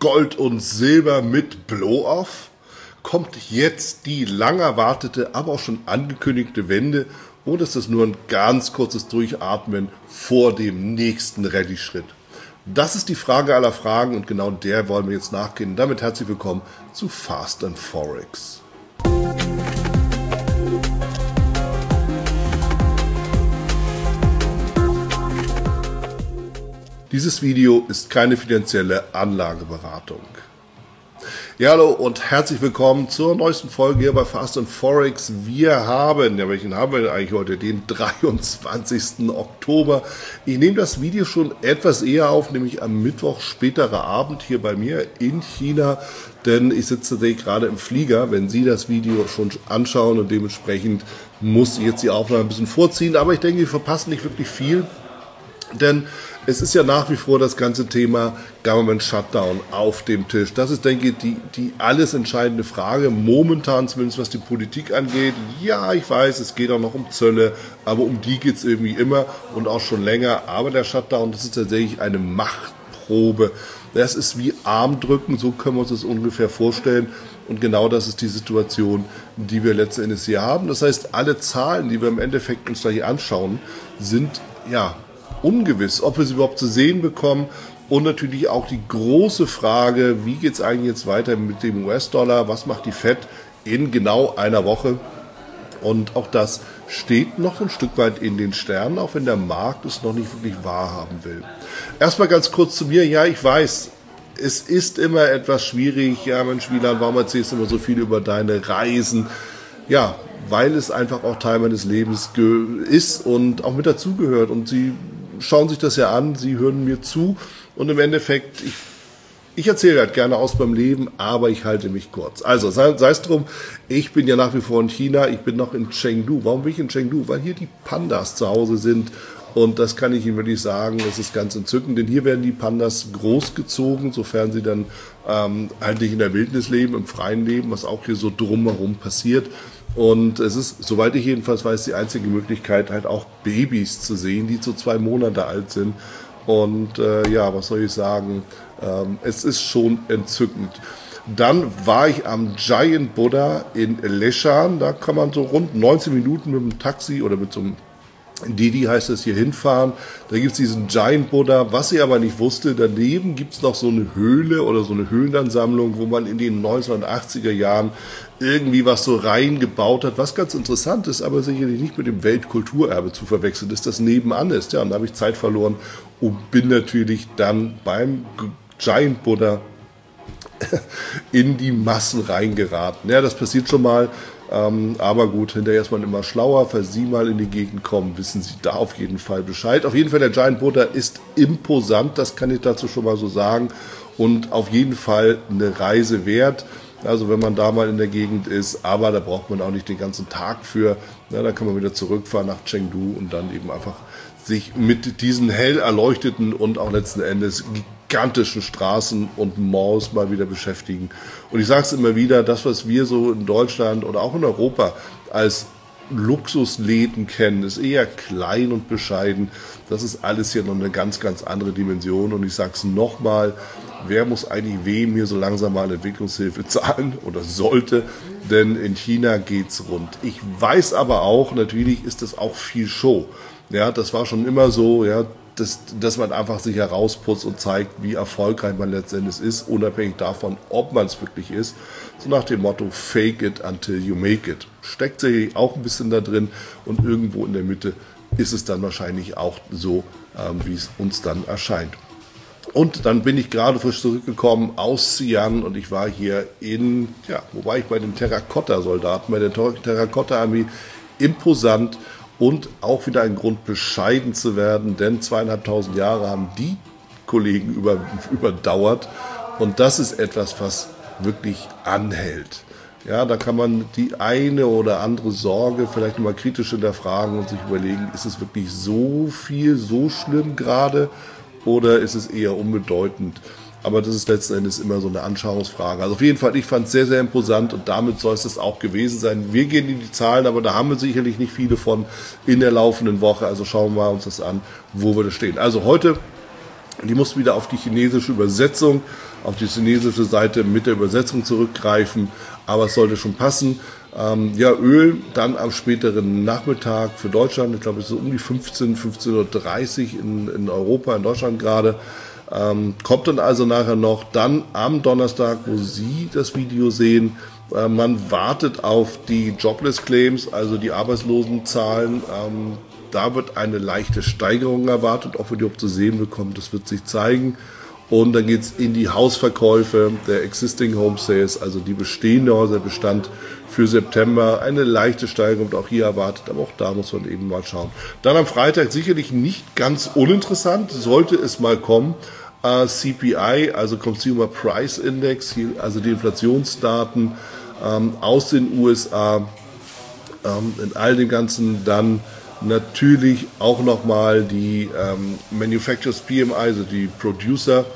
Gold und Silber mit Blow-Off? Kommt jetzt die lang erwartete, aber auch schon angekündigte Wende oder ist das nur ein ganz kurzes Durchatmen vor dem nächsten Rallye-Schritt? Das ist die Frage aller Fragen und genau der wollen wir jetzt nachgehen. Damit herzlich willkommen zu Fast and Forex. Dieses Video ist keine finanzielle Anlageberatung. Ja, hallo und herzlich willkommen zur neuesten Folge hier bei Fast and Forex. Welchen haben wir eigentlich heute? Den 23. Oktober. Ich nehme das Video schon etwas eher auf, nämlich am Mittwoch, späterer Abend hier bei mir in China. Denn ich sitze tatsächlich gerade im Flieger, wenn Sie das Video schon anschauen und dementsprechend muss ich jetzt die Aufnahme ein bisschen vorziehen. Aber ich denke, wir verpassen nicht wirklich viel, denn es ist ja nach wie vor das ganze Thema Government Shutdown auf dem Tisch. Das ist, denke ich, die alles entscheidende Frage, momentan zumindest was die Politik angeht. Ja, ich weiß, es geht auch noch um Zölle, aber um die geht es irgendwie immer und auch schon länger. Aber der Shutdown, das ist tatsächlich eine Machtprobe. Das ist wie Armdrücken, so können wir uns das ungefähr vorstellen. Und genau das ist die Situation, die wir letzten Endes hier haben. Das heißt, alle Zahlen, die wir im Endeffekt uns gleich anschauen, sind ja ungewiss, ob wir sie überhaupt zu sehen bekommen und natürlich auch die große Frage, wie geht es eigentlich jetzt weiter mit dem US-Dollar, was macht die Fed in genau einer Woche und auch das steht noch ein Stück weit in den Sternen, auch wenn der Markt es noch nicht wirklich wahrhaben will. Erstmal ganz kurz zu mir, ja, ich weiß, es ist immer etwas schwierig, ja Mensch Wieland, warum erzählst du immer so viel über deine Reisen? Ja, weil es einfach auch Teil meines Lebens ist und auch mit dazugehört und Sie schauen sich das ja an, Sie hören mir zu und im Endeffekt, ich erzähle halt gerne aus beim Leben, aber ich halte mich kurz. Also sei es drum, ich bin ja nach wie vor in China, ich bin noch in Chengdu. Warum bin ich in Chengdu? Weil hier die Pandas zu Hause sind und das kann ich Ihnen wirklich sagen, das ist ganz entzückend, denn hier werden die Pandas großgezogen, sofern sie dann halt nicht in der Wildnis leben, im freien Leben, was auch hier so drumherum passiert. Und es ist, soweit ich jedenfalls weiß, die einzige Möglichkeit, halt auch Babys zu sehen, die so 2 Monate alt sind. Und ja, was soll ich sagen, es ist schon entzückend. Dann war ich am Giant Buddha in Leshan. Da kann man so rund 19 Minuten mit dem Taxi oder mit so einem Didi heißt es hier hinfahren. Da gibt es diesen Giant Buddha. Was ich aber nicht wusste, daneben gibt es noch so eine Höhle oder so eine Höhlenansammlung, wo man in den 1980er Jahren irgendwie was so reingebaut hat, was ganz interessant ist, aber sicherlich nicht mit dem Weltkulturerbe zu verwechseln ist, das nebenan ist. Ja, und da habe ich Zeit verloren und bin natürlich dann beim Giant Buddha in die Massen reingeraten. Ja, das passiert schon mal. Aber gut, hinterher ist man immer schlauer. Falls Sie mal in die Gegend kommen, wissen Sie da auf jeden Fall Bescheid. Auf jeden Fall, der Giant Buddha ist imposant, das kann ich dazu schon mal so sagen. Und auf jeden Fall eine Reise wert. Also wenn man da mal in der Gegend ist, aber da braucht man auch nicht den ganzen Tag für. Ja, da kann man wieder zurückfahren nach Chengdu und dann eben einfach sich mit diesen hell erleuchteten und auch letzten Endes gigantischen Straßen und Malls mal wieder beschäftigen. Und ich sage es immer wieder, das, was wir so in Deutschland oder auch in Europa als Luxusläden kennen, ist eher klein und bescheiden. Das ist alles hier noch eine ganz, ganz andere Dimension. Und ich sage es nochmal, wer muss eigentlich wem hier so langsam mal Entwicklungshilfe zahlen oder sollte? Denn in China geht's rund. Ich weiß aber auch, natürlich ist das auch viel Show. Ja, das war schon immer so, ja, dass man einfach sich herausputzt und zeigt, wie erfolgreich man letztendlich ist, unabhängig davon, ob man es wirklich ist. So nach dem Motto, fake it until you make it. Steckt sicherlich auch ein bisschen da drin und irgendwo in der Mitte ist es dann wahrscheinlich auch so, wie es uns dann erscheint. Und dann bin ich gerade frisch zurückgekommen aus Xi'an und ich war hier wo war ich bei den Terrakotta-Soldaten, bei der Terrakotta-Armee, imposant. Und auch wieder ein Grund, bescheiden zu werden, denn 2.500 Jahre haben die Kollegen überdauert. Und das ist etwas, was wirklich anhält. Ja, da kann man die eine oder andere Sorge vielleicht nochmal kritisch hinterfragen und sich überlegen, ist es wirklich so viel, so schlimm gerade oder ist es eher unbedeutend? Aber das ist letzten Endes immer so eine Anschauungsfrage. Also auf jeden Fall, ich fand es sehr, sehr imposant und damit soll es das auch gewesen sein. Wir gehen in die Zahlen, aber da haben wir sicherlich nicht viele von in der laufenden Woche. Also schauen wir uns das an, wo wir da stehen. Also heute Die mussten wieder auf die chinesische Übersetzung, auf die chinesische Seite mit der Übersetzung zurückgreifen, aber es sollte schon passen. Öl dann am späteren Nachmittag für Deutschland, ich glaube es ist so um die 15:30 Uhr in Europa, in Deutschland gerade. Kommt dann also nachher noch, dann am Donnerstag, wo Sie das Video sehen, man wartet auf die Jobless Claims, also die Arbeitslosenzahlen. Da wird eine leichte Steigerung erwartet, ob wir die überhaupt zu sehen bekommen, das wird sich zeigen. Und dann geht es in die Hausverkäufe der Existing Home Sales, also die bestehende Häuserbestand für September. Eine leichte Steigerung wird auch hier erwartet, aber auch da muss man eben mal schauen. Dann am Freitag sicherlich nicht ganz uninteressant, sollte es mal kommen. CPI, also Consumer Price Index, also die Inflationsdaten aus den USA, in all dem Ganzen dann natürlich auch nochmal die Manufacturers PMI, also die Producer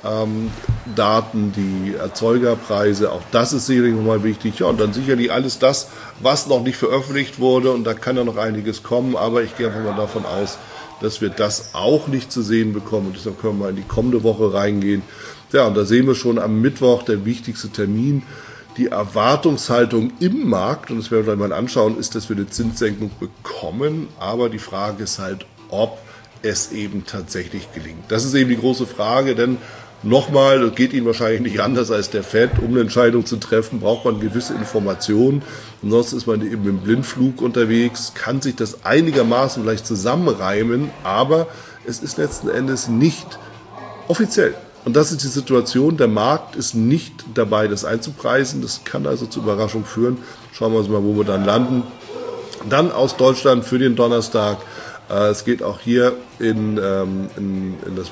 Daten, die Erzeugerpreise, auch das ist sicherlich nochmal wichtig. Ja, und dann sicherlich alles das, was noch nicht veröffentlicht wurde, und da kann ja noch einiges kommen, aber ich gehe einfach mal davon aus, dass wir das auch nicht zu sehen bekommen, und deshalb können wir in die kommende Woche reingehen. Ja, und da sehen wir schon am Mittwoch, der wichtigste Termin, die Erwartungshaltung im Markt, und das werden wir gleich mal anschauen, ist, dass wir eine Zinssenkung bekommen, aber die Frage ist halt, ob es eben tatsächlich gelingt. Das ist eben die große Frage, denn nochmal, das geht Ihnen wahrscheinlich nicht anders als der Fed, um eine Entscheidung zu treffen, braucht man gewisse Informationen, ansonsten ist man eben im Blindflug unterwegs, kann sich das einigermaßen vielleicht zusammenreimen, aber es ist letzten Endes nicht offiziell. Und das ist die Situation, der Markt ist nicht dabei, das einzupreisen, das kann also zur Überraschung führen. Schauen wir uns mal, wo wir dann landen. Dann aus Deutschland für den Donnerstag, es geht auch hier in das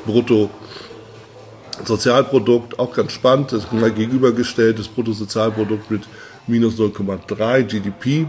Bruttosozialprodukt, auch ganz spannend, das ist mal gegenübergestellt, das Bruttosozialprodukt mit minus 0,3 GDP,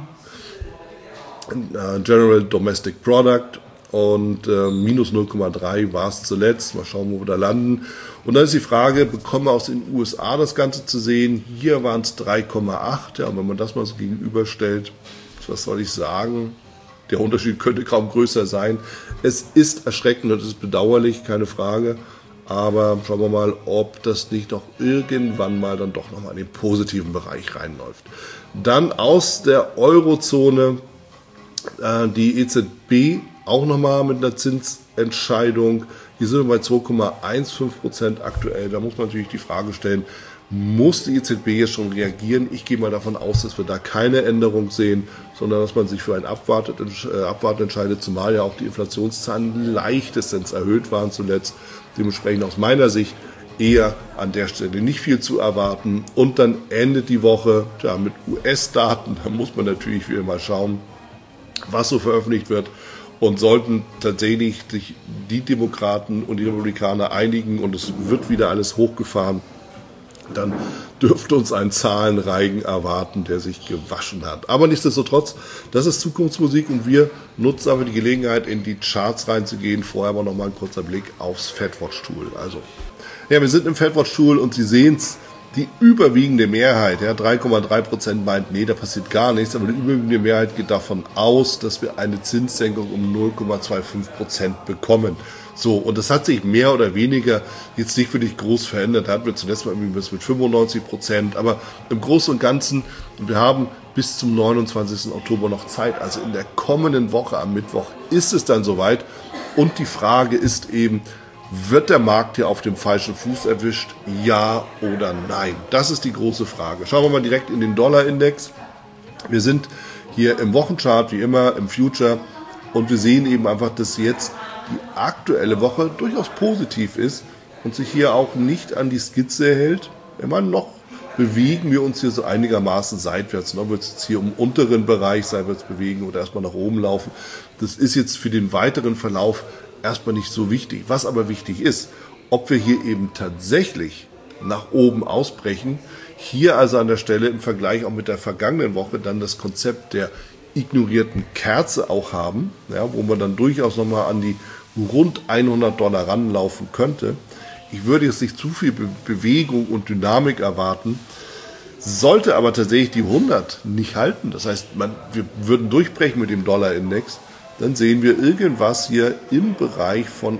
General Domestic Product, und minus 0,3 war es zuletzt. Mal schauen, wo wir da landen. Und dann ist die Frage, bekommen wir aus den USA das Ganze zu sehen? Hier waren es 3,8. Ja, wenn man das mal so gegenüberstellt, was soll ich sagen? Der Unterschied könnte kaum größer sein. Es ist erschreckend und es ist bedauerlich, keine Frage. Aber schauen wir mal, ob das nicht auch irgendwann mal dann doch nochmal in den positiven Bereich reinläuft. Dann aus der Eurozone die EZB auch nochmal mit einer Zinsentscheidung. Hier sind wir bei 2,15% aktuell. Da muss man natürlich die Frage stellen, muss die EZB jetzt schon reagieren? Ich gehe mal davon aus, dass wir da keine Änderung sehen, sondern dass man sich für ein Abwarten entscheidet, zumal ja auch die Inflationszahlen leichtestens erhöht waren zuletzt. Dementsprechend aus meiner Sicht eher an der Stelle nicht viel zu erwarten. Und dann endet die Woche mit US-Daten. Da muss man natürlich wieder mal schauen, was so veröffentlicht wird. Und sollten tatsächlich sich die Demokraten und die Republikaner einigen und es wird wieder alles hochgefahren, dann dürfte uns ein Zahlenreigen erwarten, der sich gewaschen hat. Aber nichtsdestotrotz, das ist Zukunftsmusik und wir nutzen aber die Gelegenheit, in die Charts reinzugehen. Vorher aber nochmal ein kurzer Blick aufs FedWatch-Tool. Also, ja, wir sind im FedWatch-Tool und Sie sehen es, die überwiegende Mehrheit, 3,3% meint, nee, da passiert gar nichts, aber die überwiegende Mehrheit geht davon aus, dass wir eine Zinssenkung um 0,25% bekommen. So, und das hat sich mehr oder weniger jetzt nicht wirklich groß verändert. Da hatten wir zuletzt mal irgendwie bis mit 95%, aber im Großen und Ganzen, wir haben bis zum 29. Oktober noch Zeit, also in der kommenden Woche am Mittwoch ist es dann soweit. Und die Frage ist eben, wird der Markt hier auf dem falschen Fuß erwischt? Ja oder nein? Das ist die große Frage. Schauen wir mal direkt in den Dollarindex. Wir sind hier im Wochenchart, wie immer, im Future. Und wir sehen eben einfach, dass jetzt die aktuelle Woche durchaus positiv ist und sich hier auch nicht an die Skizze hält. Immer noch bewegen wir uns hier so einigermaßen seitwärts. Ob wir uns jetzt hier im unteren Bereich seitwärts bewegen oder erstmal nach oben laufen. Das ist jetzt für den weiteren Verlauf erstmal nicht so wichtig. Was aber wichtig ist, ob wir hier eben tatsächlich nach oben ausbrechen, hier also an der Stelle im Vergleich auch mit der vergangenen Woche dann das Konzept der ignorierten Kerze auch haben, wo man dann durchaus nochmal an die rund $100 ranlaufen könnte. Ich würde jetzt nicht zu viel Bewegung und Dynamik erwarten, sollte aber tatsächlich die 100 nicht halten. Das heißt, wir würden durchbrechen mit dem Dollarindex, dann sehen wir irgendwas hier im Bereich von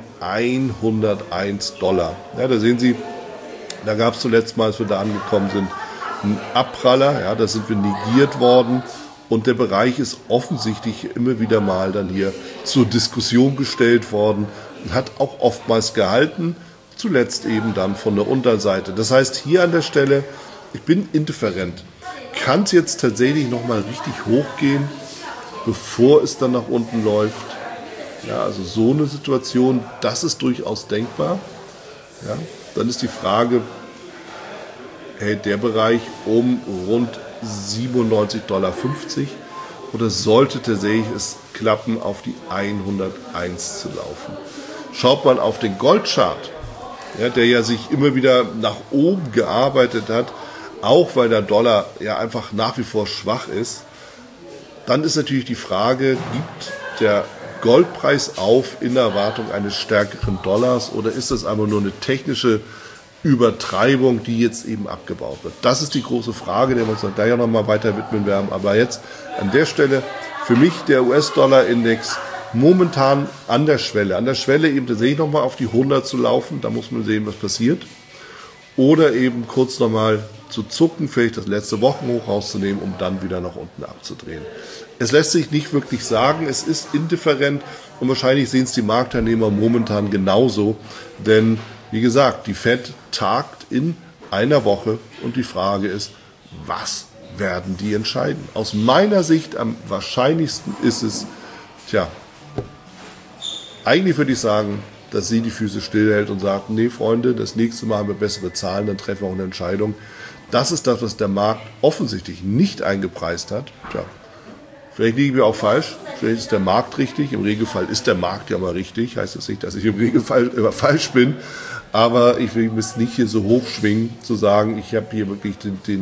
$101. Ja, da sehen Sie, da gab es zuletzt mal, als wir da angekommen sind, einen Abpraller. Ja, da sind wir negiert worden. Und der Bereich ist offensichtlich immer wieder mal dann hier zur Diskussion gestellt worden und hat auch oftmals gehalten, zuletzt eben dann von der Unterseite. Das heißt, hier an der Stelle, ich bin indifferent. Kann es jetzt tatsächlich nochmal richtig hochgehen, bevor es dann nach unten läuft? Ja, also so eine Situation, das ist durchaus denkbar. Ja, dann ist die Frage, hält der Bereich um rund $97,50 oder sollte tatsächlich es klappen, auf die 101 zu laufen? Schaut man auf den Goldchart, ja, der ja sich immer wieder nach oben gearbeitet hat, auch weil der Dollar ja einfach nach wie vor schwach ist, dann ist natürlich die Frage, gibt der Goldpreis auf in Erwartung eines stärkeren Dollars oder ist das einfach nur eine technische Übertreibung, die jetzt eben abgebaut wird? Das ist die große Frage, der wir uns da ja nochmal weiter widmen werden. Aber jetzt an der Stelle für mich der US-Dollar-Index momentan an der Schwelle. An der Schwelle eben tatsächlich nochmal auf die 100 zu laufen, da muss man sehen, was passiert. Oder eben kurz nochmal zu zucken, vielleicht das letzte Wochenhoch rauszunehmen, um dann wieder nach unten abzudrehen. Es lässt sich nicht wirklich sagen, es ist indifferent und wahrscheinlich sehen es die Marktteilnehmer momentan genauso, denn wie gesagt, die Fed tagt in einer Woche und die Frage ist, was werden die entscheiden? Aus meiner Sicht am wahrscheinlichsten ist es, eigentlich würde ich sagen, dass sie die Füße stillhält und sagt, nee Freunde, das nächste Mal haben wir bessere Zahlen, dann treffen wir auch eine Entscheidung. Das ist das, was der Markt offensichtlich nicht eingepreist hat. Vielleicht liegen wir auch falsch, vielleicht ist der Markt richtig, im Regelfall ist der Markt ja mal richtig, heißt das nicht, dass ich im Regelfall immer falsch bin, aber ich will es nicht hier so hochschwingen, zu sagen, ich habe hier wirklich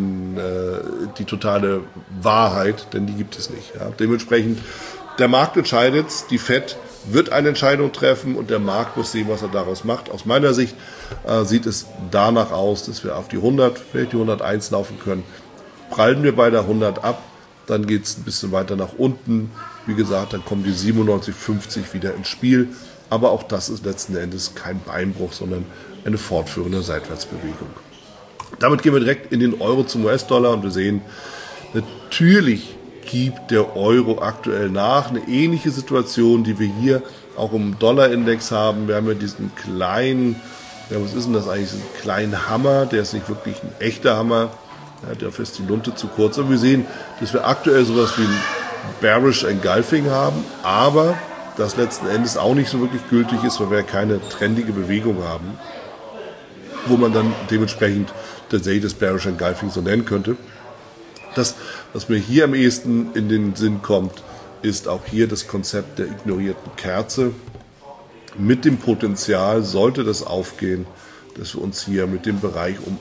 die totale Wahrheit, denn die gibt es nicht. Ja. Dementsprechend, der Markt entscheidet, die Fed wird eine Entscheidung treffen und der Markt muss sehen, was er daraus macht. Aus meiner Sicht sieht es danach aus, dass wir auf die 100, vielleicht die 101 laufen können. Prallen wir bei der 100 ab, dann geht es ein bisschen weiter nach unten. Wie gesagt, dann kommen die 97,50 wieder ins Spiel. Aber auch das ist letzten Endes kein Beinbruch, sondern eine fortführende Seitwärtsbewegung. Damit gehen wir direkt in den Euro zum US-Dollar und wir sehen, natürlich gibt der Euro aktuell nach. Eine ähnliche Situation, die wir hier auch im Dollar-Index haben. Wir haben ja diesen kleinen, was ist denn das eigentlich, diesen kleinen Hammer, der ist nicht wirklich ein echter Hammer, ja, dafür ist die Lunte zu kurz. Und wir sehen, dass wir aktuell sowas wie ein Bearish Engulfing haben, aber das letzten Endes auch nicht so wirklich gültig ist, weil wir keine trendige Bewegung haben, wo man dann dementsprechend tatsächlich das Bearish Engulfing so nennen könnte. Das, was mir hier am ehesten in den Sinn kommt, ist auch hier das Konzept der ignorierten Kerze. Mit dem Potenzial, sollte das aufgehen, dass wir uns hier mit dem Bereich um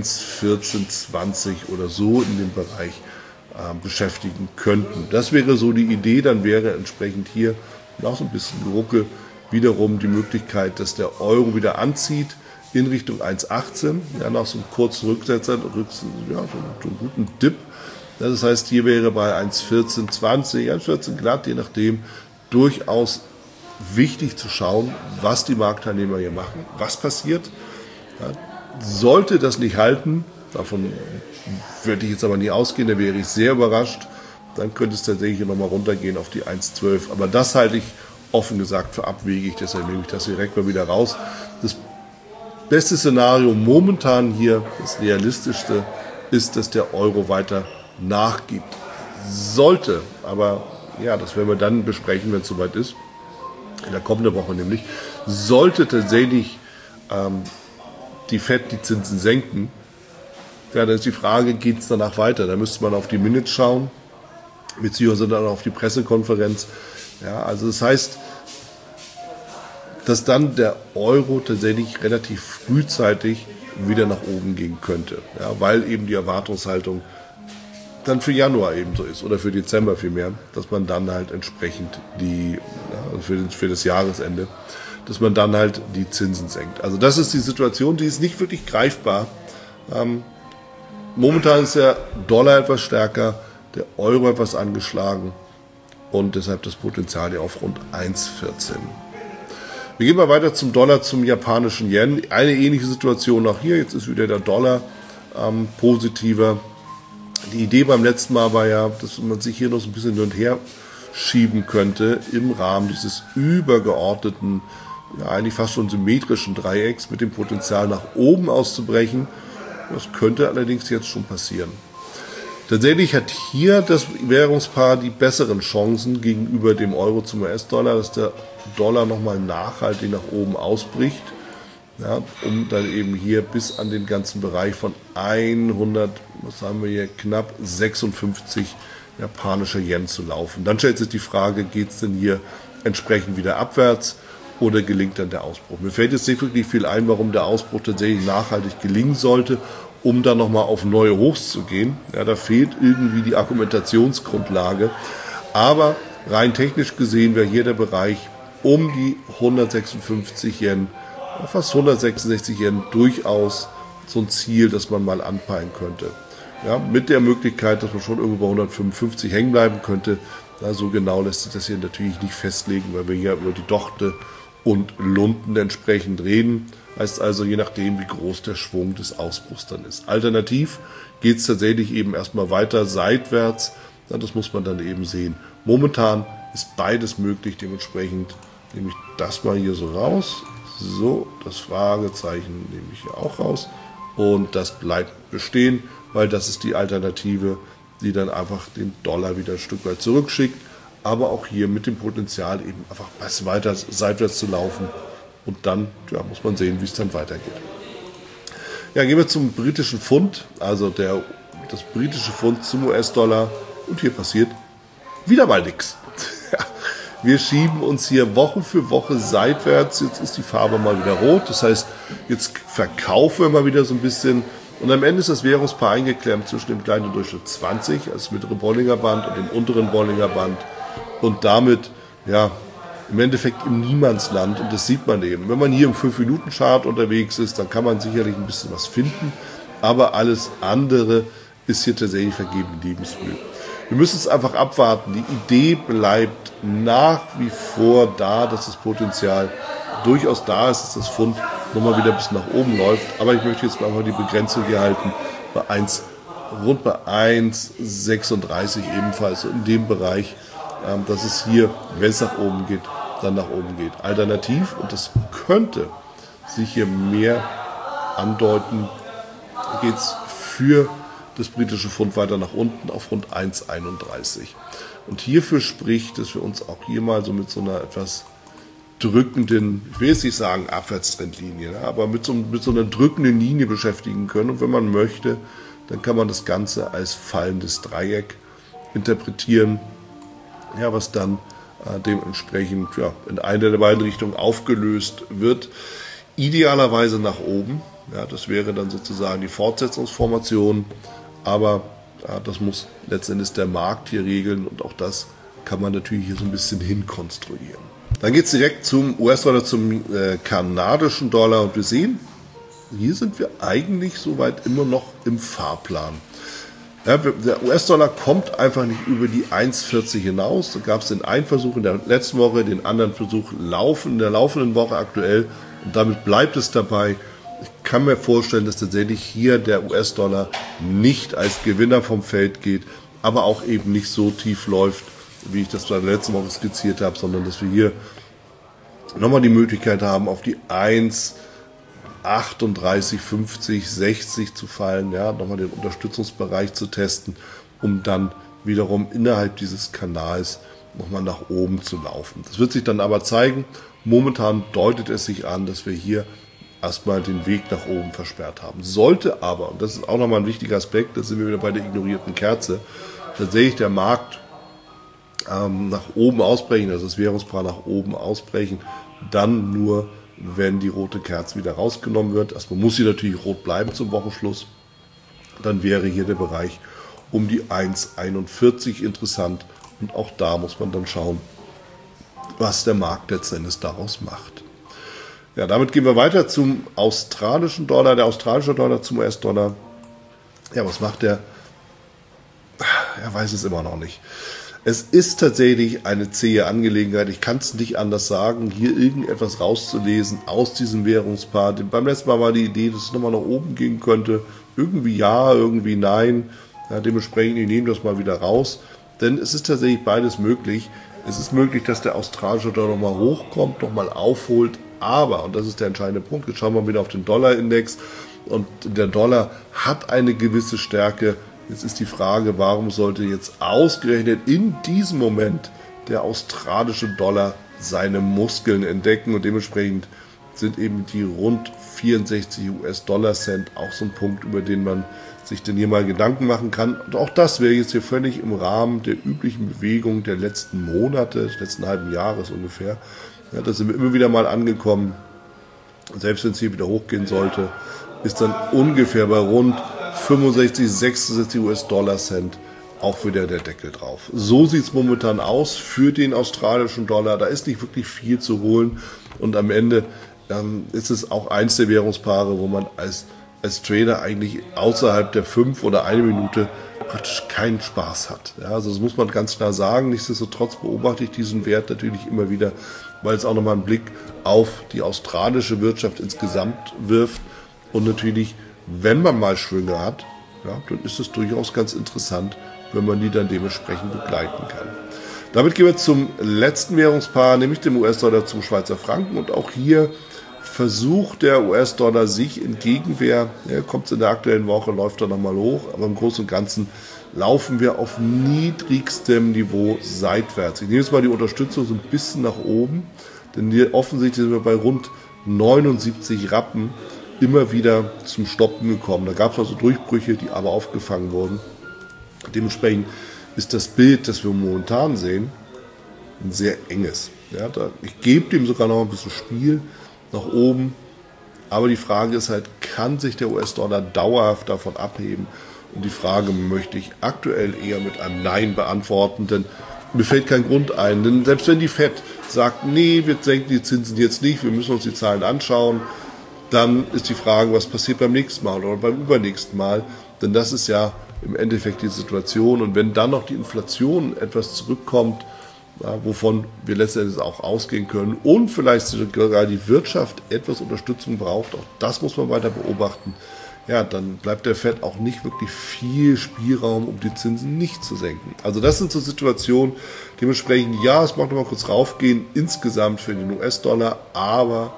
1,1420 oder so in dem Bereich beschäftigen könnten. Das wäre so die Idee, dann wäre entsprechend hier nach so ein bisschen Geruckel wiederum die Möglichkeit, dass der Euro wieder anzieht in Richtung 1,18, ja, nach so einem kurzen Rücksetzer, so einem guten Dip. Das heißt, hier wäre bei 1,1420, 1,14 glatt, je nachdem, durchaus wichtig zu schauen, was die Marktteilnehmer hier machen, was passiert. Ja, sollte das nicht halten, davon würde ich jetzt aber nie ausgehen, da wäre ich sehr überrascht, dann könnte es tatsächlich nochmal runtergehen auf die 1,12. Aber das halte ich offen gesagt für abwegig, deshalb nehme ich das direkt mal wieder raus. Das beste Szenario momentan hier, das realistischste, ist, dass der Euro weiter nachgibt. Sollte, aber ja, das werden wir dann besprechen, wenn es soweit ist, in der kommenden Woche nämlich, sollte tatsächlich die Fed die Zinsen senken, ja, dann ist die Frage, geht es danach weiter? Da müsste man auf die Minutes schauen, beziehungsweise dann auf die Pressekonferenz. Ja, also das heißt, dass dann der Euro tatsächlich relativ frühzeitig wieder nach oben gehen könnte, ja, weil eben die Erwartungshaltung dann für Januar eben so ist oder für Dezember vielmehr, dass man dann halt entsprechend für das Jahresende, dass man dann halt die Zinsen senkt. Also das ist die Situation, die ist nicht wirklich greifbar. Momentan ist der Dollar etwas stärker, der Euro etwas angeschlagen. und deshalb das Potenzial ja auf rund 1,14. Wir gehen mal weiter zum Dollar, zum japanischen Yen. Eine ähnliche Situation auch hier. Jetzt ist wieder der Dollar positiver. Die Idee beim letzten Mal war ja, dass man sich hier noch so ein bisschen hin und her schieben könnte im Rahmen dieses übergeordneten, ja eigentlich fast schon symmetrischen Dreiecks mit dem Potenzial nach oben auszubrechen. Das könnte allerdings jetzt schon passieren. Tatsächlich hat hier das Währungspaar die besseren Chancen gegenüber dem Euro zum US-Dollar, dass der Dollar nochmal nachhaltig nach oben ausbricht, ja, um dann eben hier bis an den ganzen Bereich von 100, was haben wir hier, knapp 56 japanischer Yen zu laufen. Dann stellt sich die Frage, geht es denn hier entsprechend wieder abwärts oder gelingt dann der Ausbruch? Mir fällt jetzt nicht wirklich viel ein, warum der Ausbruch tatsächlich nachhaltig gelingen sollte, um dann nochmal auf neue Hochs zu gehen. Ja, da fehlt irgendwie die Argumentationsgrundlage. Aber rein technisch gesehen wäre hier der Bereich um die 156 Yen, fast 166 Yen, durchaus so ein Ziel, das man mal anpeilen könnte. Ja, mit der Möglichkeit, dass man schon irgendwo bei 155 hängen bleiben könnte. Na, so genau lässt sich das hier natürlich nicht festlegen, weil wir hier über die Dochte und Lunden entsprechend reden. Heißt also, je nachdem, wie groß der Schwung des Ausbruchs dann ist. Alternativ geht es tatsächlich eben erstmal weiter seitwärts. Ja, das muss man dann eben sehen. Momentan ist beides möglich. Dementsprechend nehme ich das mal hier so raus. So, das Fragezeichen nehme ich hier auch raus. Und das bleibt bestehen, weil das ist die Alternative, die dann einfach den Dollar wieder ein Stück weit zurückschickt. Aber auch hier mit dem Potenzial eben einfach weiter seitwärts zu laufen. Und dann muss man sehen, wie es dann weitergeht. Ja, gehen wir zum britischen Pfund, also das britische Pfund zum US-Dollar. Und hier passiert wieder mal nichts. Wir schieben uns hier Woche für Woche seitwärts. Jetzt ist die Farbe mal wieder rot. Das heißt, jetzt verkaufen wir mal wieder so ein bisschen. Und am Ende ist das Währungspaar eingeklemmt zwischen dem kleinen Durchschnitt 20, als mittlere Bollinger Band, und dem unteren Bollinger Band. Und damit, im Endeffekt im Niemandsland. Und das sieht man eben. Wenn man hier im 5-Minuten-Chart unterwegs ist, dann kann man sicherlich ein bisschen was finden. Aber alles andere ist hier tatsächlich vergebene Lebensmühe. Wir müssen es einfach abwarten. Die Idee bleibt nach wie vor da, dass das Potenzial durchaus da ist, dass das Pfund nochmal wieder bis nach oben läuft. Aber ich möchte jetzt mal einfach die Begrenzung hier halten bei rund bei 1,36 ebenfalls, in dem Bereich, dass es hier, wenn es nach oben geht, dann nach oben geht. Alternativ, und das könnte sich hier mehr andeuten, geht es für das britische Pfund weiter nach unten auf rund 1,31. Und hierfür spricht, dass wir uns auch hier mal so mit so einer etwas drückenden, ich will jetzt nicht sagen Abwärtstrendlinie, aber mit so einer drückenden Linie beschäftigen können. Und wenn man möchte, dann kann man das Ganze als fallendes Dreieck interpretieren, was dann dementsprechend in eine der beiden Richtungen aufgelöst wird. Idealerweise nach oben. Ja, das wäre dann sozusagen die Fortsetzungsformation. Aber das muss letztendlich der Markt hier regeln. Und auch das kann man natürlich hier so ein bisschen hinkonstruieren. Dann geht es direkt zum US-Dollar, zum kanadischen Dollar. Und wir sehen, hier sind wir eigentlich soweit immer noch im Fahrplan. Ja, der US-Dollar kommt einfach nicht über die 1,40 hinaus. Da gab es den einen Versuch in der letzten Woche, den anderen Versuch in der laufenden Woche aktuell. Und damit bleibt es dabei. Ich kann mir vorstellen, dass tatsächlich hier der US-Dollar nicht als Gewinner vom Feld geht, aber auch eben nicht so tief läuft, wie ich das bei der letzten Woche skizziert habe, sondern dass wir hier nochmal die Möglichkeit haben, auf die 1,38, 50, 60 zu fallen, nochmal den Unterstützungsbereich zu testen, um dann wiederum innerhalb dieses Kanals nochmal nach oben zu laufen. Das wird sich dann aber zeigen. Momentan deutet es sich an, dass wir hier erstmal den Weg nach oben versperrt haben. Sollte aber, und das ist auch nochmal ein wichtiger Aspekt, da sind wir wieder bei der ignorierten Kerze, tatsächlich der Markt nach oben ausbrechen, also das Währungspaar nach oben ausbrechen, dann nur, wenn die rote Kerze wieder rausgenommen wird. Erstmal muss sie natürlich rot bleiben zum Wochenschluss. Dann wäre hier der Bereich um die 1,41 interessant. Und auch da muss man dann schauen, was der Markt letztendlich daraus macht. Ja, damit gehen wir weiter zum australischen Dollar. Der australische Dollar zum US-Dollar. Ja, was macht der? Er weiß es immer noch nicht. Es ist tatsächlich eine zähe Angelegenheit. Ich kann es nicht anders sagen, hier irgendetwas rauszulesen aus diesem Währungspaar. Beim letzten Mal war die Idee, dass es nochmal nach oben gehen könnte. Irgendwie ja, irgendwie nein. Ja, dementsprechend, ich nehme das mal wieder raus. Denn es ist tatsächlich beides möglich. Es ist möglich, dass der australische Dollar nochmal hochkommt, nochmal aufholt. Aber, und das ist der entscheidende Punkt, jetzt schauen wir wieder auf den Dollarindex. Und der Dollar hat eine gewisse Stärke. Jetzt ist die Frage, warum sollte jetzt ausgerechnet in diesem Moment der australische Dollar seine Muskeln entdecken, und dementsprechend sind eben die rund 64 US-Dollar-Cent auch so ein Punkt, über den man sich denn hier mal Gedanken machen kann. Und auch das wäre jetzt hier völlig im Rahmen der üblichen Bewegung der letzten Monate, des letzten halben Jahres ungefähr. Ja, da sind wir immer wieder mal angekommen. Selbst wenn es hier wieder hochgehen sollte, ist dann ungefähr bei rund 65, 66 US-Dollar-Cent auch wieder der Deckel drauf. So sieht es momentan aus für den australischen Dollar. Da ist nicht wirklich viel zu holen. Und am Ende ist es auch eins der Währungspaare, wo man als Trader eigentlich außerhalb der 5 oder 1 Minute praktisch keinen Spaß hat. Ja, also das muss man ganz klar sagen. Nichtsdestotrotz beobachte ich diesen Wert natürlich immer wieder, weil es auch nochmal einen Blick auf die australische Wirtschaft insgesamt wirft. Und natürlich, wenn man mal Schwünge hat, ja, dann ist es durchaus ganz interessant, wenn man die dann dementsprechend begleiten kann. Damit gehen wir zum letzten Währungspaar, nämlich dem US-Dollar zum Schweizer Franken. Und auch hier versucht der US-Dollar sich in Gegenwehr, kommt es in der aktuellen Woche, läuft er nochmal hoch, aber im Großen und Ganzen laufen wir auf niedrigstem Niveau seitwärts. Ich nehme jetzt mal die Unterstützung so ein bisschen nach oben, denn hier offensichtlich sind wir bei rund 79 Rappen immer wieder zum Stoppen gekommen. Da gab es also Durchbrüche, die aber aufgefangen wurden. Dementsprechend ist das Bild, das wir momentan sehen, ein sehr enges. Ja, ich gebe dem sogar noch ein bisschen Spiel nach oben, aber die Frage ist halt, kann sich der US-Dollar dauerhaft davon abheben? Und die Frage möchte ich aktuell eher mit einem Nein beantworten, denn mir fällt kein Grund ein. Denn selbst wenn die FED sagt, nee, wir senken die Zinsen jetzt nicht, wir müssen uns die Zahlen anschauen, dann ist die Frage, was passiert beim nächsten Mal oder beim übernächsten Mal. Denn das ist ja im Endeffekt die Situation. Und wenn dann noch die Inflation etwas zurückkommt, ja, wovon wir letztendlich auch ausgehen können und vielleicht sogar die Wirtschaft etwas Unterstützung braucht, auch das muss man weiter beobachten, ja, dann bleibt der FED auch nicht wirklich viel Spielraum, um die Zinsen nicht zu senken. Also das sind so Situationen, dementsprechend, ja, es mag nochmal kurz raufgehen, insgesamt für den US-Dollar, aber,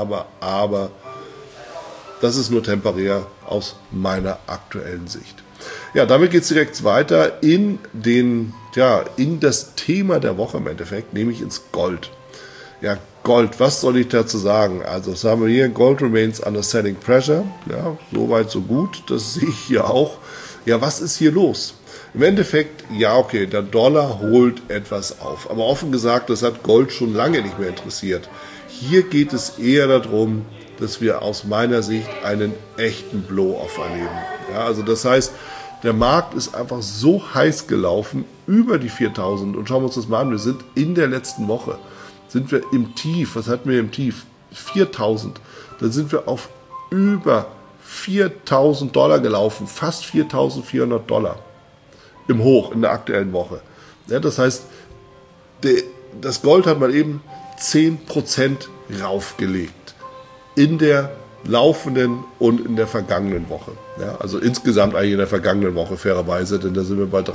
das ist nur temporär aus meiner aktuellen Sicht. Ja, damit geht es direkt weiter in das Thema der Woche im Endeffekt, nämlich ins Gold. Ja, Gold, was soll ich dazu sagen? Also, das haben wir hier, Gold remains under selling pressure. Ja, soweit, so gut. Das sehe ich hier auch. Ja, was ist hier los? Im Endeffekt, ja, okay, der Dollar holt etwas auf. Aber offen gesagt, das hat Gold schon lange nicht mehr interessiert. Hier geht es eher darum, dass wir aus meiner Sicht einen echten Blow-off erleben. Ja, also das heißt, der Markt ist einfach so heiß gelaufen über die 4.000. Und schauen wir uns das mal an, wir sind in der letzten Woche, sind wir im Tief. Was hatten wir im Tief? 4.000. Dann sind wir auf über 4.000 Dollar gelaufen, fast 4.400 Dollar im Hoch in der aktuellen Woche. Ja, das heißt, das Gold hat mal eben 10% raufgelegt in der laufenden und in der vergangenen Woche. Ja, also insgesamt eigentlich in der vergangenen Woche, fairerweise, denn da sind wir bei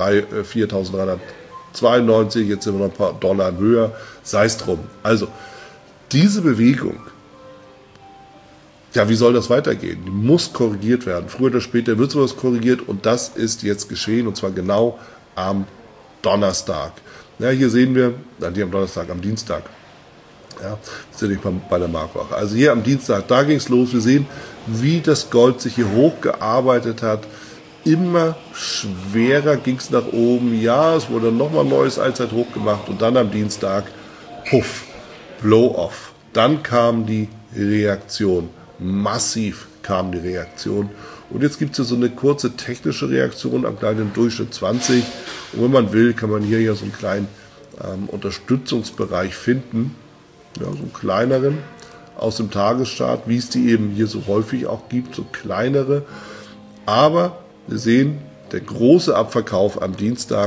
4.392, jetzt sind wir noch ein paar Dollar höher, sei es drum. Also, diese Bewegung, ja, wie soll das weitergehen? Die muss korrigiert werden. Früher oder später wird sowas korrigiert und das ist jetzt geschehen und zwar genau am Donnerstag. Ja, hier sehen wir, am Dienstag. Ja, das ist ja nicht bei der Marktwoche. Also hier am Dienstag, da ging es los. Wir sehen, wie das Gold sich hier hochgearbeitet hat. Immer schwerer ging es nach oben. Ja, es wurde nochmal ein neues Allzeithoch gemacht und dann am Dienstag, puff, Blow-off. Dann kam die Reaktion. Massiv kam die Reaktion. Und jetzt gibt es so eine kurze technische Reaktion am kleinen Durchschnitt 20. Und wenn man will, kann man hier ja so einen kleinen Unterstützungsbereich finden. Ja, so einen kleineren aus dem Tagesstart, wie es die eben hier so häufig auch gibt, so kleinere. Aber wir sehen, der große Abverkauf am Dienstag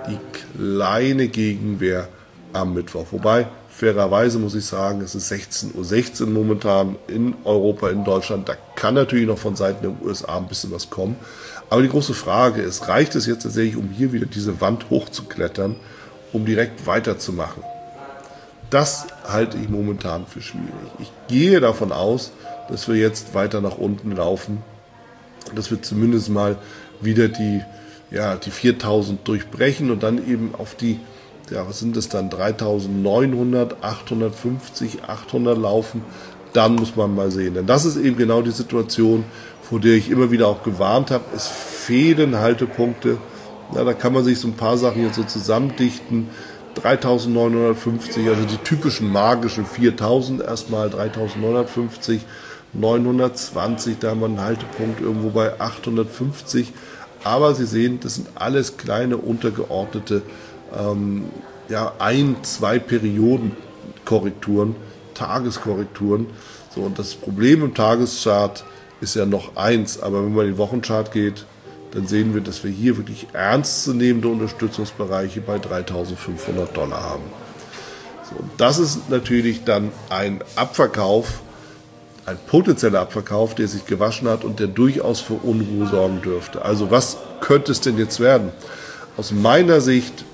die kleine Gegenwehr am Mittwoch. Wobei, fairerweise muss ich sagen, es ist 16:16 Uhr momentan in Europa, in Deutschland. Da kann natürlich noch von Seiten der USA ein bisschen was kommen. Aber die große Frage ist, reicht es jetzt tatsächlich, um hier wieder diese Wand hochzuklettern, um direkt weiterzumachen? Das halte ich momentan für schwierig. Ich gehe davon aus, dass wir jetzt weiter nach unten laufen, dass wir zumindest mal wieder die 4000 durchbrechen und dann eben auf die, was sind das dann, 3900, 850, 800 laufen. Dann muss man mal sehen. Denn das ist eben genau die Situation, vor der ich immer wieder auch gewarnt habe. Es fehlen Haltepunkte. Da kann man sich so ein paar Sachen jetzt so zusammendichten. 3950, also die typischen magischen 4000 erstmal, 3950, 920, da haben wir einen Haltepunkt irgendwo bei 850. Aber Sie sehen, das sind alles kleine untergeordnete 1-2 Periodenkorrekturen, Tageskorrekturen. So, und das Problem im Tageschart ist ja noch eins, aber wenn man in den Wochenchart geht, dann sehen wir, dass wir hier wirklich ernstzunehmende Unterstützungsbereiche bei $3.500 haben. So, das ist natürlich dann ein Abverkauf, ein potenzieller Abverkauf, der sich gewaschen hat und der durchaus für Unruhe sorgen dürfte. Also was könnte es denn jetzt werden? Aus meiner Sicht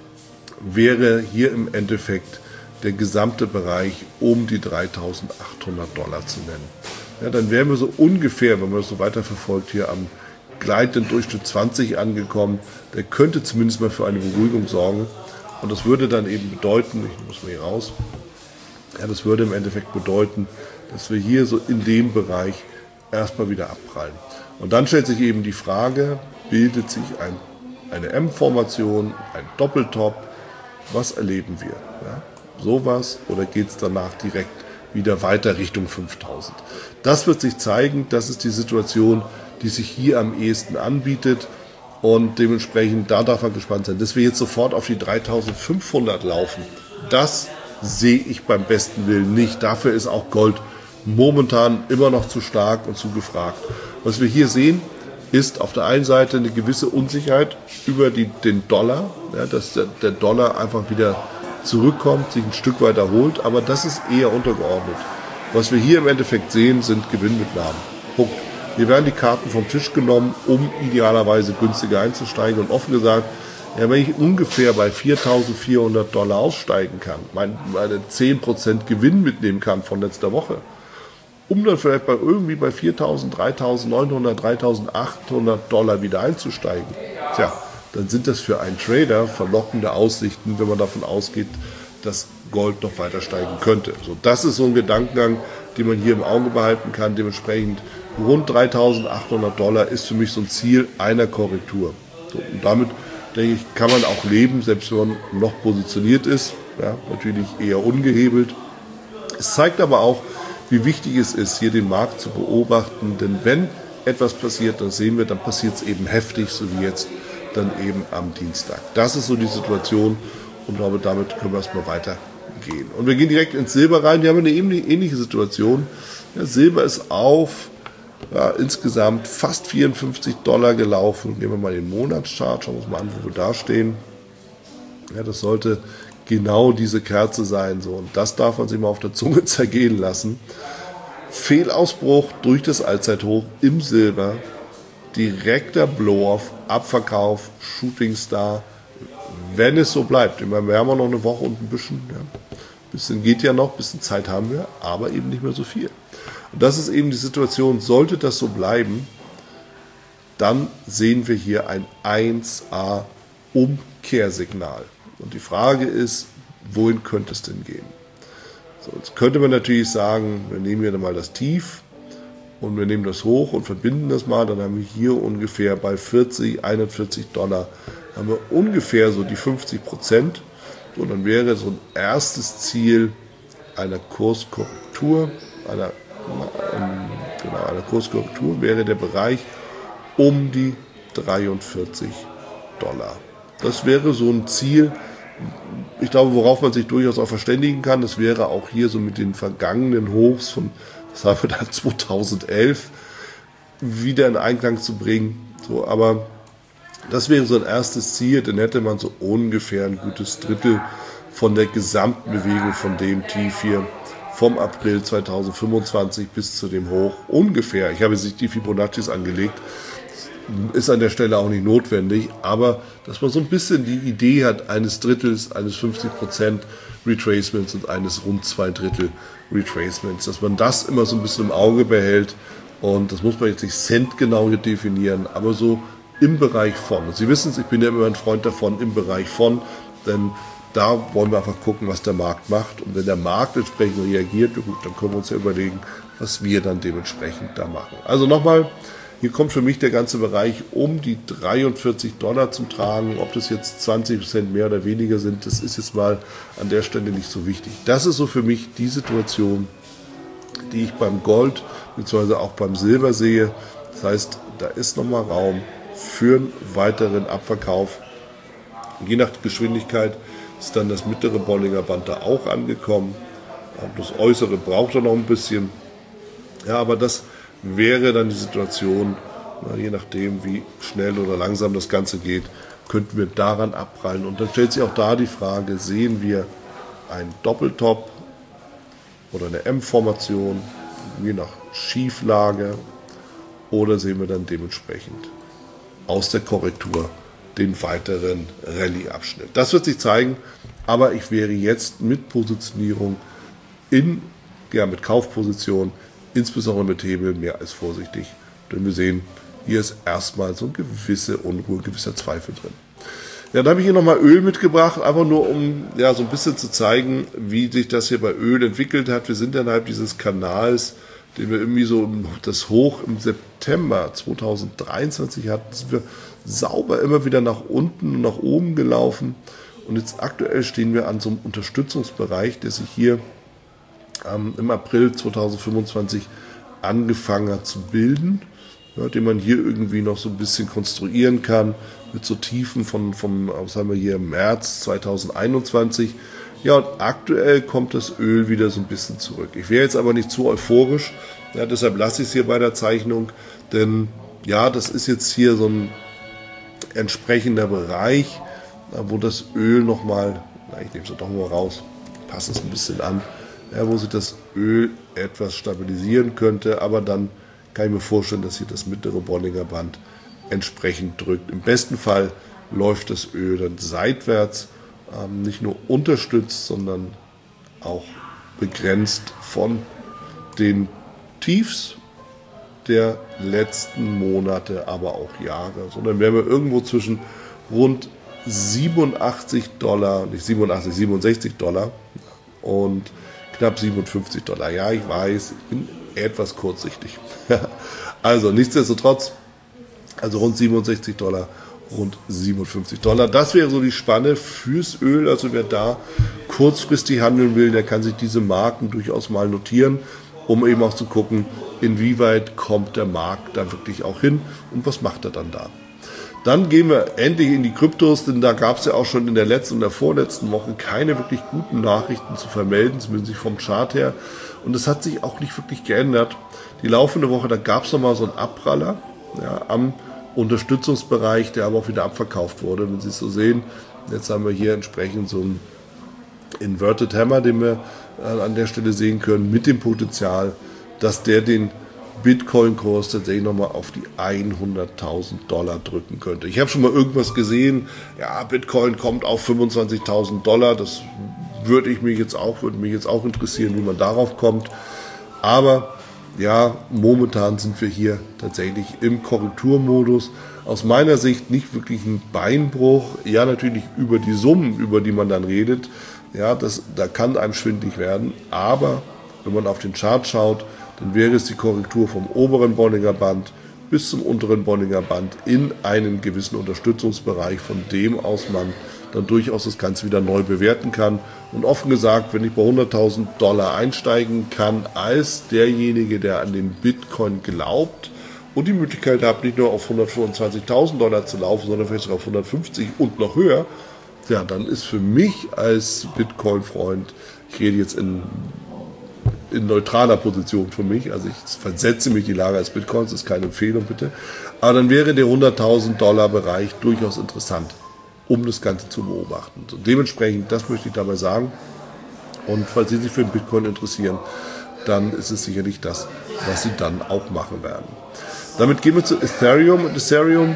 wäre hier im Endeffekt der gesamte Bereich um die $3.800 zu nennen. Ja, dann wären wir so ungefähr, wenn man das so weiterverfolgt, hier am gleitenden Durchschnitt 20 angekommen. Der könnte zumindest mal für eine Beruhigung sorgen. Und das würde dann eben bedeuten, ich muss mal hier raus, das würde im Endeffekt bedeuten, dass wir hier so in dem Bereich erstmal wieder abprallen. Und dann stellt sich eben die Frage, bildet sich eine M-Formation, ein Doppeltop, was erleben wir? Ja, sowas oder geht es danach direkt wieder weiter Richtung 5000? Das wird sich zeigen, das ist die Situation, die sich hier am ehesten anbietet und dementsprechend, da darf man gespannt sein. Dass wir jetzt sofort auf die 3500 laufen, das sehe ich beim besten Willen nicht. Dafür ist auch Gold momentan immer noch zu stark und zu gefragt. Was wir hier sehen, ist auf der einen Seite eine gewisse Unsicherheit über den Dollar, ja, dass der Dollar einfach wieder zurückkommt, sich ein Stück weit erholt, aber das ist eher untergeordnet. Was wir hier im Endeffekt sehen, sind Gewinnmitnahmen. Punkt. Hier werden die Karten vom Tisch genommen, um idealerweise günstiger einzusteigen. Und offen gesagt, ja, wenn ich ungefähr bei $4.400 aussteigen kann, meine 10% Gewinn mitnehmen kann von letzter Woche, um dann vielleicht irgendwie bei 4.000, 3.900, 3.800 wieder einzusteigen, dann sind das für einen Trader verlockende Aussichten, wenn man davon ausgeht, dass Gold noch weiter steigen könnte. So, das ist so ein Gedankengang, den man hier im Auge behalten kann. Dementsprechend rund $3.800 ist für mich so ein Ziel einer Korrektur. So, und damit, denke ich, kann man auch leben, selbst wenn man noch positioniert ist. Ja, natürlich eher ungehebelt. Es zeigt aber auch, wie wichtig es ist, hier den Markt zu beobachten. Denn wenn etwas passiert, dann sehen wir, dann passiert es eben heftig, so wie jetzt dann eben am Dienstag. Das ist so die Situation und ich glaube, damit können wir erstmal weitergehen. Und wir gehen direkt ins Silber rein. Wir haben eine ähnliche Situation. Ja, Silber ist auf insgesamt fast $54 gelaufen. Nehmen wir mal den Monatschart, schauen wir uns mal an, wo wir da stehen. Ja, das sollte genau diese Kerze sein. So. Und das darf man sich mal auf der Zunge zergehen lassen. Fehlausbruch durch das Allzeithoch im Silber. Direkter Blow-off, Abverkauf, Shooting Star, wenn es so bleibt. Ich meine, wir haben noch eine Woche und ein bisschen. Ja. Ein bisschen geht ja noch, ein bisschen Zeit haben wir, aber eben nicht mehr so viel. Und das ist eben die Situation, sollte das so bleiben, dann sehen wir hier ein 1A Umkehrsignal. Und die Frage ist, wohin könnte es denn gehen? So, jetzt könnte man natürlich sagen, wir nehmen hier mal das Tief und wir nehmen das hoch und verbinden das mal, dann haben wir hier ungefähr bei $41 haben wir ungefähr so die 50%. Und dann wäre so ein erstes Ziel einer Kurskorrektur, einer Kurskorrektur wäre der Bereich um die $43. Das wäre so ein Ziel, ich glaube, worauf man sich durchaus auch verständigen kann. Das wäre auch hier so mit den vergangenen Hochs von, das haben wir da 2011, wieder in Einklang zu bringen. So, aber Das wäre so ein erstes Ziel, dann hätte man so ungefähr ein gutes Drittel von der gesamten Bewegung von dem Tief hier vom April 2025 bis zu dem Hoch ungefähr. Ich habe sich die Fibonaccis angelegt, ist an der Stelle auch nicht notwendig, aber dass man so ein bisschen die Idee hat eines Drittels, eines 50% Retracements und eines rund 2/3 Retracements, dass man das immer so ein bisschen im Auge behält und das muss man jetzt nicht centgenau hier definieren, aber so im Bereich von. Und Sie wissen es, ich bin ja immer ein Freund davon, im Bereich von, denn da wollen wir einfach gucken, was der Markt macht. Und wenn der Markt entsprechend reagiert, gut, dann können wir uns ja überlegen, was wir dann dementsprechend da machen. Also nochmal, hier kommt für mich der ganze Bereich um die $43 zum Tragen. Ob das jetzt 20% mehr oder weniger sind, das ist jetzt mal an der Stelle nicht so wichtig. Das ist so für mich die Situation, die ich beim Gold bzw. auch beim Silber sehe. Das heißt, da ist nochmal Raum für einen weiteren Abverkauf. Je nach Geschwindigkeit ist dann das mittlere Bollinger Band da auch angekommen. Das äußere braucht er noch ein bisschen. Ja, aber das wäre dann die Situation, je nachdem wie schnell oder langsam das Ganze geht, könnten wir daran abprallen. Und dann stellt sich auch da die Frage, sehen wir einen Doppeltop oder eine M-Formation, je nach Schieflage, oder sehen wir dann dementsprechend aus der Korrektur den weiteren Rallye-Abschnitt. Das wird sich zeigen, aber ich wäre jetzt mit Positionierung mit Kaufposition, insbesondere mit Hebel, mehr als vorsichtig. Denn wir sehen, hier ist erstmal so eine gewisse Unruhe, gewisser Zweifel drin. Ja, dann habe ich hier nochmal Öl mitgebracht, einfach nur um ja so ein bisschen zu zeigen, wie sich das hier bei Öl entwickelt hat. Wir sind innerhalb dieses Kanals, den wir irgendwie so das Hoch im September 2023 hatten, sind wir sauber immer wieder nach unten und nach oben gelaufen. Und jetzt aktuell stehen wir an so einem Unterstützungsbereich, der sich hier im April 2025 angefangen hat zu bilden, ja, den man hier irgendwie noch so ein bisschen konstruieren kann, mit so Tiefen von was haben wir hier, März 2021. Ja, und aktuell kommt das Öl wieder so ein bisschen zurück. Ich wäre jetzt aber nicht zu euphorisch, ja, deshalb lasse ich es hier bei der Zeichnung, denn ja, das ist jetzt hier so ein entsprechender Bereich, wo das Öl nochmal, ich nehme es doch mal raus, passe es ein bisschen an, ja, wo sich das Öl etwas stabilisieren könnte, aber dann kann ich mir vorstellen, dass hier das mittlere Bollinger Band entsprechend drückt. Im besten Fall läuft das Öl dann seitwärts, nicht nur unterstützt, sondern auch begrenzt von den Tiefs der letzten Monate, aber auch Jahre. Sondern wären wir irgendwo zwischen rund $87, nicht 87, $67 und knapp $57. Ja, ich weiß, ich bin etwas kurzsichtig. Also nichtsdestotrotz, also rund $67, rund $57. Das wäre so die Spanne fürs Öl. Also wer da kurzfristig handeln will, der kann sich diese Marken durchaus mal notieren, um eben auch zu gucken, inwieweit kommt der Markt da wirklich auch hin und was macht er dann da. Dann gehen wir endlich in die Kryptos, denn da gab es ja auch schon in der letzten und der vorletzten Woche keine wirklich guten Nachrichten zu vermelden, zumindest vom Chart her. Und das hat sich auch nicht wirklich geändert. Die laufende Woche, da gab es nochmal so einen Abpraller, ja, am Unterstützungsbereich, der aber auch wieder abverkauft wurde, wenn Sie es so sehen. Jetzt haben wir hier entsprechend so einen Inverted Hammer, den wir an der Stelle sehen können, mit dem Potenzial, dass der den Bitcoin-Kurs tatsächlich nochmal auf die $100.000 drücken könnte. Ich habe schon mal irgendwas gesehen, ja, Bitcoin kommt auf $25.000, das würde mich jetzt auch interessieren, wie man darauf kommt. Aber ja, momentan sind wir hier tatsächlich im Korrekturmodus. Aus meiner Sicht nicht wirklich ein Beinbruch. Ja, natürlich über die Summen, über die man dann redet. Ja, da kann einem schwindlig werden. Aber wenn man auf den Chart schaut, dann wäre es die Korrektur vom oberen Bollinger Band bis zum unteren Bollinger Band in einen gewissen Unterstützungsbereich, von dem aus man dann durchaus das Ganze wieder neu bewerten kann. Und offen gesagt, wenn ich bei $100.000 einsteigen kann als derjenige, der an den Bitcoin glaubt und die Möglichkeit hat, nicht nur auf $125.000 zu laufen, sondern vielleicht sogar auf 150 und noch höher, ja, dann ist für mich als Bitcoin-Freund, ich rede jetzt in in neutraler Position für mich. Also ich versetze mich in die Lage als Bitcoins, das ist keine Empfehlung bitte. Aber dann wäre der $100.000 Bereich durchaus interessant, um das Ganze zu beobachten. Und dementsprechend, das möchte ich dabei sagen. Und falls Sie sich für den Bitcoin interessieren, dann ist es sicherlich das, was Sie dann auch machen werden. Damit gehen wir zu Ethereum. Und Ethereum,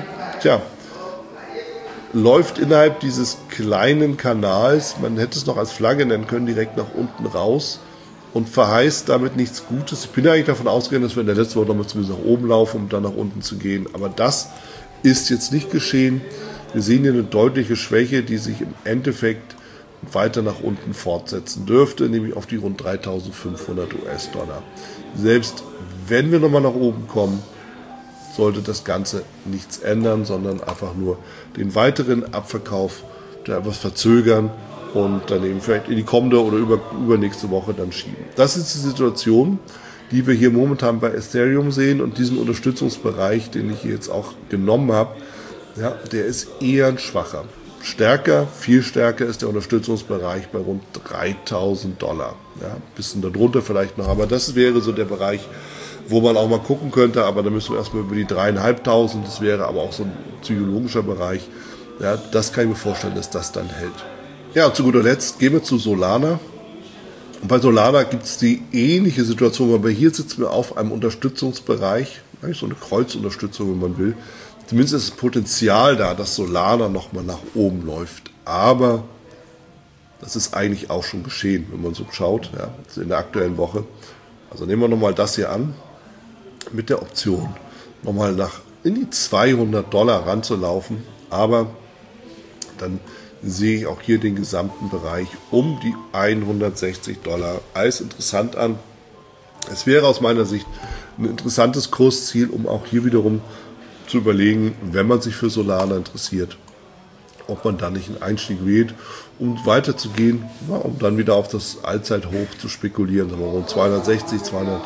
läuft innerhalb dieses kleinen Kanals, man hätte es noch als Flagge nennen können, direkt nach unten raus und verheißt damit nichts Gutes. Ich bin ja eigentlich davon ausgegangen, dass wir in der letzten Woche nochmal zumindest nach oben laufen, um dann nach unten zu gehen. Aber das ist jetzt nicht geschehen. Wir sehen hier eine deutliche Schwäche, die sich im Endeffekt weiter nach unten fortsetzen dürfte, nämlich auf die rund 3.500 US-Dollar. Selbst wenn wir nochmal nach oben kommen, sollte das Ganze nichts ändern, sondern einfach nur den weiteren Abverkauf etwas verzögern und dann eben vielleicht in die kommende oder übernächste Woche dann schieben. Das ist die Situation, die wir hier momentan bei Ethereum sehen, und diesen Unterstützungsbereich, den ich hier jetzt auch genommen habe, der ist eher ein schwacher. Viel stärker ist der Unterstützungsbereich bei rund $3.000. Ein bisschen darunter vielleicht noch, aber das wäre so der Bereich, wo man auch mal gucken könnte, aber da müssen wir erstmal über die 3.500, das wäre aber auch so ein psychologischer Bereich. Ja, das kann ich mir vorstellen, dass das dann hält. Ja, und zu guter Letzt gehen wir zu Solana. Und bei Solana gibt es die ähnliche Situation, aber hier sitzen wir auf einem Unterstützungsbereich, eigentlich so eine Kreuzunterstützung, wenn man will. Zumindest ist das Potenzial da, dass Solana nochmal nach oben läuft. Aber das ist eigentlich auch schon geschehen, wenn man so schaut, in der aktuellen Woche. Also nehmen wir nochmal das hier an, mit der Option nochmal in die $200 ranzulaufen, aber dann sehe ich auch hier den gesamten Bereich um die $160 als interessant an. Es wäre aus meiner Sicht ein interessantes Kursziel, um auch hier wiederum zu überlegen, wenn man sich für Solana interessiert, ob man da nicht einen Einstieg wählt, um weiterzugehen, um dann wieder auf das Allzeithoch zu spekulieren, sagen wir rund $260,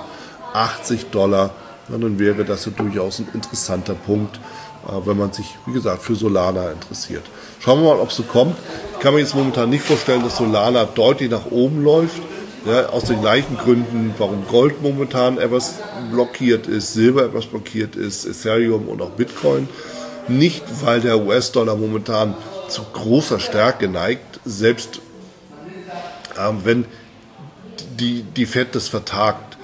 $280, dann wäre das ja durchaus ein interessanter Punkt, wenn man sich, wie gesagt, für Solana interessiert. Schauen wir mal, ob es so kommt. Ich kann mir jetzt momentan nicht vorstellen, dass Solana deutlich nach oben läuft, aus den gleichen Gründen, warum Gold momentan etwas blockiert ist, Silber etwas blockiert ist, Ethereum und auch Bitcoin. Nicht, weil der US-Dollar momentan zu großer Stärke neigt, selbst wenn die Fed das vertagt,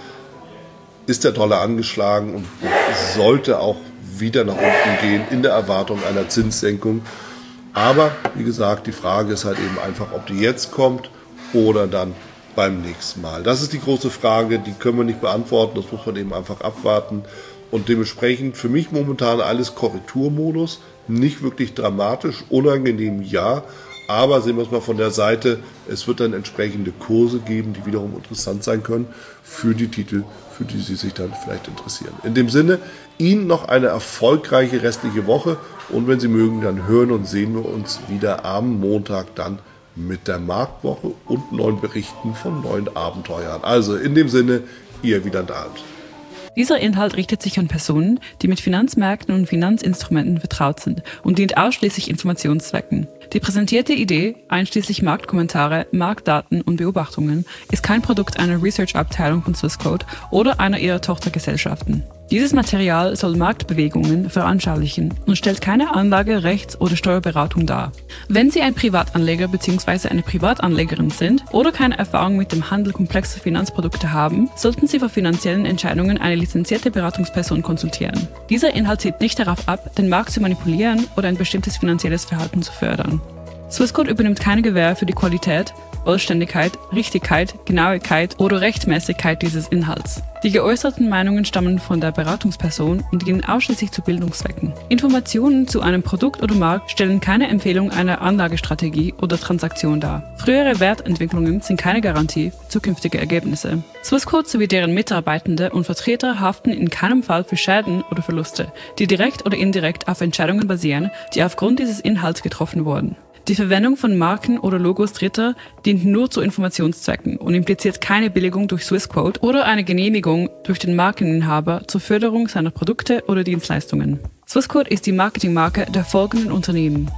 ist der Dollar angeschlagen und sollte auch wieder nach unten gehen in der Erwartung einer Zinssenkung. Aber wie gesagt, die Frage ist halt eben einfach, ob die jetzt kommt oder dann beim nächsten Mal. Das ist die große Frage, die können wir nicht beantworten, das muss man eben einfach abwarten. Und dementsprechend für mich momentan alles Korrekturmodus, nicht wirklich dramatisch, unangenehm ja, aber sehen wir es mal von der Seite, es wird dann entsprechende Kurse geben, die wiederum interessant sein können für die Titel, für die Sie sich dann vielleicht interessieren. In dem Sinne, Ihnen noch eine erfolgreiche restliche Woche und wenn Sie mögen, dann hören und sehen wir uns wieder am Montag dann mit der Marktwoche und neuen Berichten von neuen Abenteuern. Also in dem Sinne, Ihr Wieland Arndt. Dieser Inhalt richtet sich an Personen, die mit Finanzmärkten und Finanzinstrumenten vertraut sind und dient ausschließlich Informationszwecken. Die präsentierte Idee, einschließlich Marktkommentare, Marktdaten und Beobachtungen, ist kein Produkt einer Research-Abteilung von Swissquote oder einer ihrer Tochtergesellschaften. Dieses Material soll Marktbewegungen veranschaulichen und stellt keine Anlage-, Rechts- oder Steuerberatung dar. Wenn Sie ein Privatanleger bzw. eine Privatanlegerin sind oder keine Erfahrung mit dem Handel komplexer Finanzprodukte haben, sollten Sie für finanziellen Entscheidungen eine lizenzierte Beratungsperson konsultieren. Dieser Inhalt zielt nicht darauf ab, den Markt zu manipulieren oder ein bestimmtes finanzielles Verhalten zu fördern. Swissquote übernimmt keine Gewähr für die Qualität, Vollständigkeit, Richtigkeit, Genauigkeit oder Rechtmäßigkeit dieses Inhalts. Die geäußerten Meinungen stammen von der Beratungsperson und dienen ausschließlich zu Bildungszwecken. Informationen zu einem Produkt oder Markt stellen keine Empfehlung einer Anlagestrategie oder Transaktion dar. Frühere Wertentwicklungen sind keine Garantie für zukünftige Ergebnisse. Swissquote sowie deren Mitarbeitende und Vertreter haften in keinem Fall für Schäden oder Verluste, die direkt oder indirekt auf Entscheidungen basieren, die aufgrund dieses Inhalts getroffen wurden. Die Verwendung von Marken oder Logos Dritter dient nur zu Informationszwecken und impliziert keine Billigung durch Swissquote oder eine Genehmigung durch den Markeninhaber zur Förderung seiner Produkte oder Dienstleistungen. Swissquote ist die Marketingmarke der folgenden Unternehmen: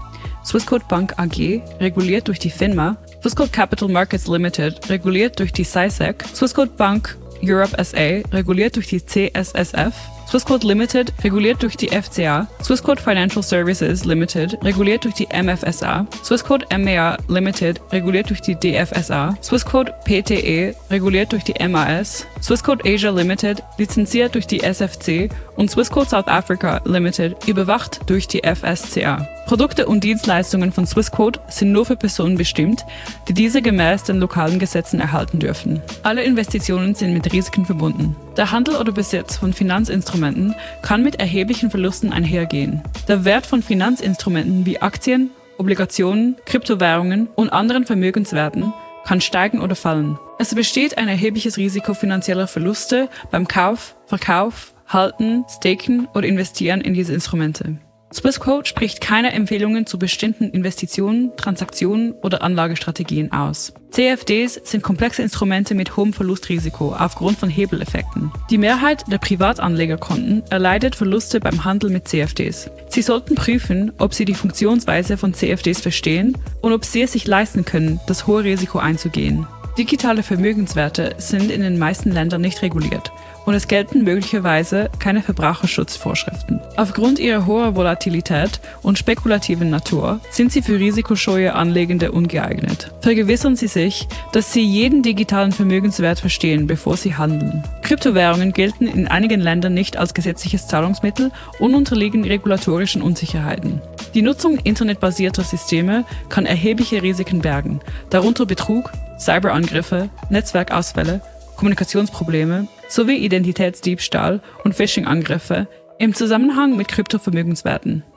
Swissquote Bank AG, reguliert durch die FINMA, Swissquote Capital Markets Limited, reguliert durch die SISEC, Swissquote Bank Europe SA, reguliert durch die CSSF, Swissquote Limited, reguliert durch die FCA, Swissquote Financial Services Limited, reguliert durch die MFSA, Swissquote MEA Limited, reguliert durch die DFSA, Swissquote PTE, reguliert durch die MAS, Swissquote Asia Limited, lizenziert durch die SFC und Swissquote South Africa Limited, überwacht durch die FSCA. Produkte und Dienstleistungen von Swissquote sind nur für Personen bestimmt, die diese gemäß den lokalen Gesetzen erhalten dürfen. Alle Investitionen sind mit Risiken verbunden. Der Handel oder Besitz von Finanzinstrumenten kann mit erheblichen Verlusten einhergehen. Der Wert von Finanzinstrumenten wie Aktien, Obligationen, Kryptowährungen und anderen Vermögenswerten kann steigen oder fallen. Es besteht ein erhebliches Risiko finanzieller Verluste beim Kauf, Verkauf, Halten, Staken oder Investieren in diese Instrumente. Swissquote spricht keine Empfehlungen zu bestimmten Investitionen, Transaktionen oder Anlagestrategien aus. CFDs sind komplexe Instrumente mit hohem Verlustrisiko aufgrund von Hebeleffekten. Die Mehrheit der Privatanlegerkonten erleidet Verluste beim Handel mit CFDs. Sie sollten prüfen, ob Sie die Funktionsweise von CFDs verstehen und ob Sie es sich leisten können, das hohe Risiko einzugehen. Digitale Vermögenswerte sind in den meisten Ländern nicht reguliert und es gelten möglicherweise keine Verbraucherschutzvorschriften. Aufgrund ihrer hohen Volatilität und spekulativen Natur sind sie für risikoscheue Anlegende ungeeignet. Vergewissern Sie sich, dass Sie jeden digitalen Vermögenswert verstehen, bevor Sie handeln. Kryptowährungen gelten in einigen Ländern nicht als gesetzliches Zahlungsmittel und unterliegen regulatorischen Unsicherheiten. Die Nutzung internetbasierter Systeme kann erhebliche Risiken bergen, darunter Betrug, Cyberangriffe, Netzwerkausfälle, Kommunikationsprobleme sowie Identitätsdiebstahl und Phishing-Angriffe im Zusammenhang mit Kryptovermögenswerten.